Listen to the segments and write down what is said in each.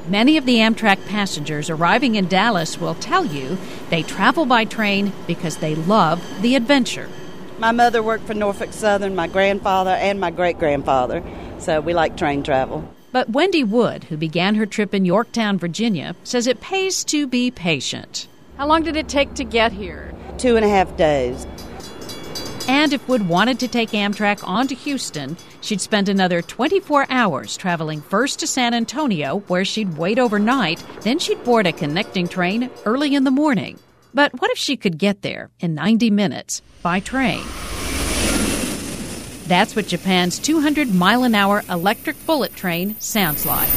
Many of the Amtrak passengers arriving in Dallas will tell you they travel by train because they love the adventure. My mother worked for Norfolk Southern, my grandfather, and my great-grandfather, so we like train travel. But Wendy Wood, who began her trip in Yorktown, Virginia, says it pays to be patient. How long did it take to get here? 2.5 days. And if Wood wanted to take Amtrak on to Houston, she'd spend another 24 hours traveling first to San Antonio, where she'd wait overnight, then she'd board a connecting train early in the morning. But what if she could get there in 90 minutes by train? That's what Japan's 200-mile-an-hour electric bullet train sounds like.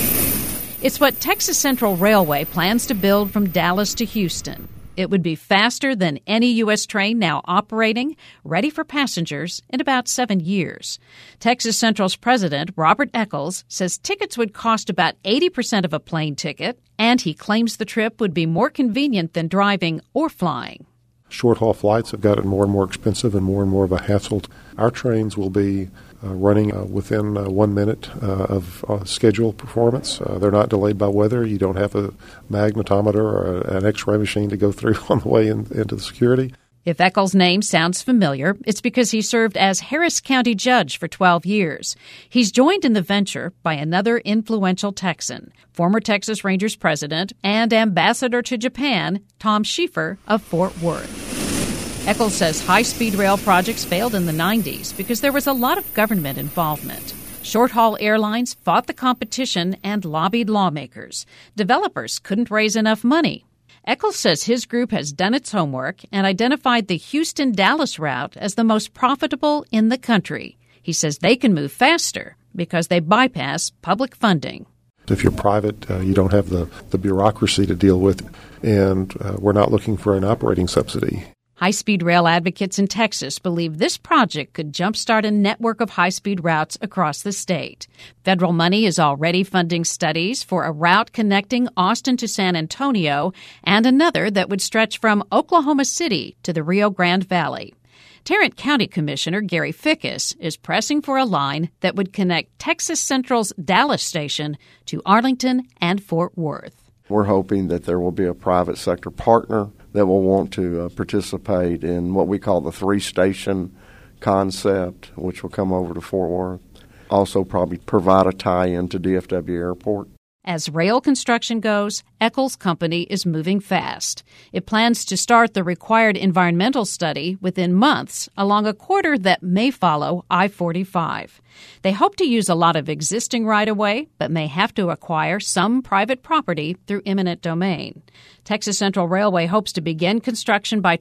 It's what Texas Central Railway plans to build from Dallas to Houston. It would be faster than any U.S. train now operating, ready for passengers in about 7 years. Texas Central's president, Robert Eccles, says tickets would cost about 80% of a plane ticket, and he claims the trip would be more convenient than driving or flying. Short-haul flights have gotten more and more expensive and more of a hassle. Our trains will be running within 1 minute of scheduled performance. They're not delayed by weather. You don't have a magnetometer or an X-ray machine to go through on the way into the security. If Eccles' name sounds familiar, it's because he served as Harris County judge for 12 years. He's joined in the venture by another influential Texan, former Texas Rangers president and ambassador to Japan, Tom Schieffer of Fort Worth. Eccles says high-speed rail projects failed in the 90s because there was a lot of government involvement. Short-haul airlines fought the competition and lobbied lawmakers. Developers couldn't raise enough money. Eccles says his group has done its homework and identified the Houston-Dallas route as the most profitable in the country. He says they can move faster because they bypass public funding. If you're private, you don't have the bureaucracy to deal with, and we're not looking for an operating subsidy. High-speed rail advocates in Texas believe this project could jumpstart a network of high-speed routes across the state. Federal money is already funding studies for a route connecting Austin to San Antonio and another that would stretch from Oklahoma City to the Rio Grande Valley. Tarrant County Commissioner Gary Fickus is pressing for a line that would connect Texas Central's Dallas station to Arlington and Fort Worth. We're hoping that there will be a private sector partner that will want to participate in what we call the three-station concept, which will come over to Fort Worth. Also probably provide a tie-in to DFW Airport. As rail construction goes, Eccles' company is moving fast. It plans to start the required environmental study within months along a corridor that may follow I-45. They hope to use a lot of existing right-of-way, but may have to acquire some private property through eminent domain. Texas Central Railway hopes to begin construction by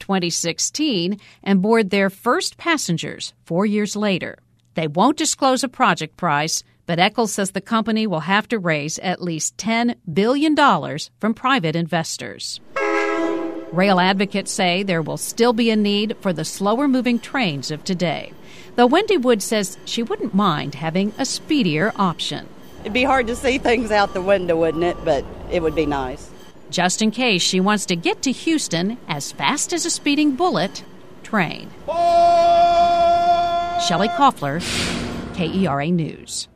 2016 and board their first passengers 4 years later. They won't disclose a project price, but Eccles says the company will have to raise at least $10 billion from private investors. Rail advocates say there will still be a need for the slower-moving trains of today, though Wendy Wood says she wouldn't mind having a speedier option. It'd be hard to see things out the window, wouldn't it? But it would be nice. Just in case she wants to get to Houston as fast as a speeding bullet train. Shelley Koffler, KERA News.